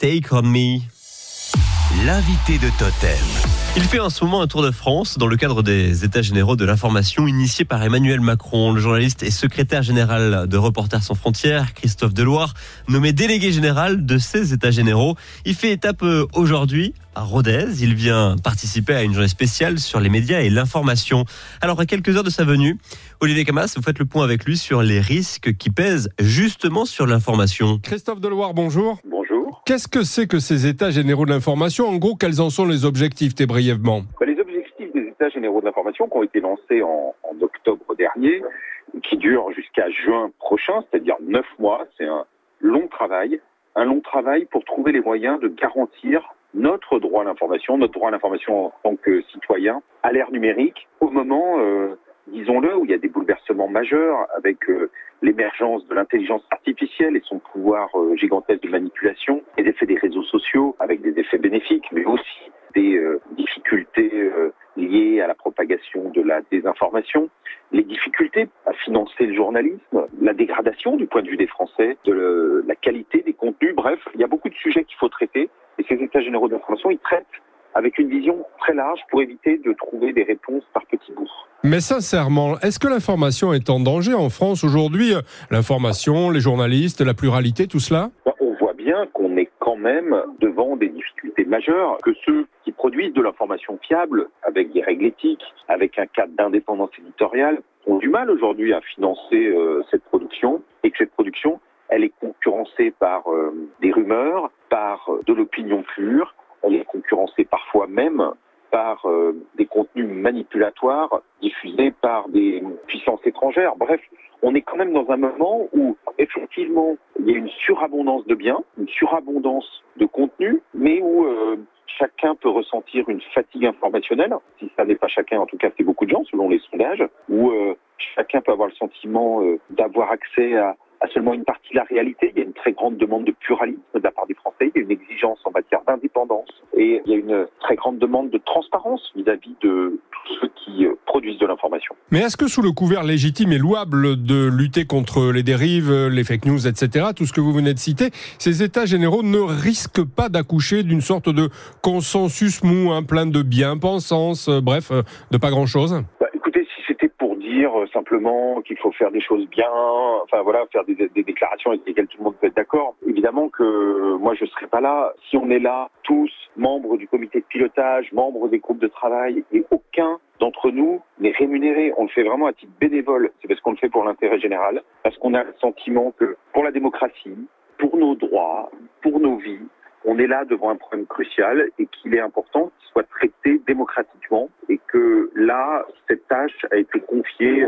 Take On Me. L'invité de Totem. Il fait en ce moment un tour de France dans le cadre des États généraux de l'information initiés par Emmanuel Macron. Le journaliste et secrétaire général de Reporters sans frontières, Christophe Deloire, nommé délégué général de ces États généraux. Il fait étape aujourd'hui à Rodez. Il vient participer à une journée spéciale sur les médias et l'information. Alors, à quelques heures de sa venue, Olivier Camas, vous faites le point avec lui sur les risques qui pèsent justement sur l'information. Christophe Deloire, bonjour. Bonjour. Qu'est-ce que c'est que ces États généraux de l'information ? En gros, quels en sont les objectifs, très brièvement ? Les objectifs des États généraux de l'information qui ont été lancés en octobre dernier, qui durent jusqu'à juin prochain, c'est-à-dire 9 mois, c'est un long travail pour trouver les moyens de garantir notre droit à l'information en tant que citoyen, à l'ère numérique, au moment, disons-le, où il y a des bouleversements majeurs avec l'émergence de l'intelligence artificielle et son pouvoir gigantesque de manipulation, les effets des réseaux sociaux avec des effets bénéfiques, mais aussi des difficultés liées à la propagation de la désinformation, les difficultés à financer le journalisme, la dégradation du point de vue des Français, de la qualité des contenus. Bref, il y a beaucoup de sujets qu'il faut traiter et ces États généraux de l'information, ils traitent avec une vision très large pour éviter de trouver des réponses par petits bouts. Mais sincèrement, est-ce que l'information est en danger en France aujourd'hui ? L'information, les journalistes, la pluralité, tout cela ? On voit bien qu'on est quand même devant des difficultés majeures, que ceux qui produisent de l'information fiable, avec des règles éthiques, avec un cadre d'indépendance éditoriale, ont du mal aujourd'hui à financer cette production, et que cette production, elle est concurrencée par des rumeurs, par de l'opinion pure, elle est concurrencée parfois même par des contenus manipulatoires diffusés par des puissances étrangères. Bref, on est quand même dans un moment où, effectivement, il y a une surabondance de biens, une surabondance de contenus, mais où chacun peut ressentir une fatigue informationnelle. Si ça n'est pas chacun, en tout cas, c'est beaucoup de gens, selon les sondages, où chacun peut avoir le sentiment d'avoir accès à seulement une partie de la réalité. Il y a une très grande demande de pluralisme de la part des Français. Il y a une exigence en matière d'indépendance. Et il y a une très grande demande de transparence vis-à-vis de tous ceux qui produisent de l'information. Mais est-ce que sous le couvert légitime et louable de lutter contre les dérives, les fake news, etc., tout ce que vous venez de citer, ces États généraux ne risquent pas d'accoucher d'une sorte de consensus mou, plein de bien-pensance, bref, de pas grand-chose ? Écoutez, si c'était pour dire simplement qu'il faut faire des choses bien, faire des déclarations avec lesquelles tout le monde peut être d'accord, évidemment que moi je serais pas là. Si on est là, tous, membres du comité de pilotage, membres des groupes de travail, et aucun d'entre nous n'est rémunéré. On le fait vraiment à titre bénévole. C'est parce qu'on le fait pour l'intérêt général, parce qu'on a le sentiment que pour la démocratie, pour nos droits, pour nos vies, on est là devant un problème crucial et qu'il est important qu'il soit traité démocratiquement et que là, cette tâche a été confiée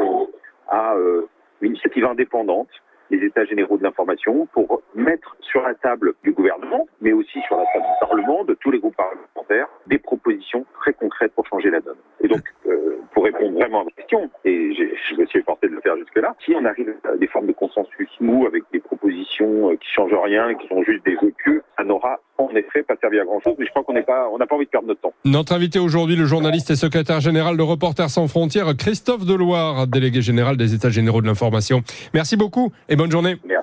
à une initiative indépendante, les États généraux de l'information, pour mettre sur la table du gouvernement, mais aussi sur la table du Parlement, de tous les groupes parlementaires, des propositions très concrètes pour changer la donne. Et donc, pour répondre vraiment à votre question, et je me suis efforcé de le faire jusque-là, si on arrive à des formes de consensus mou avec des propositions qui changent rien, qui sont juste des vœux pieux, ça n'aura en effet pas servi à grand-chose, mais je crois qu'on n'a pas envie de perdre notre temps. Notre invité aujourd'hui, le journaliste et secrétaire général de Reporters sans frontières, Christophe Deloire, délégué général des États généraux de l'information. Merci beaucoup et bonne journée. Merci.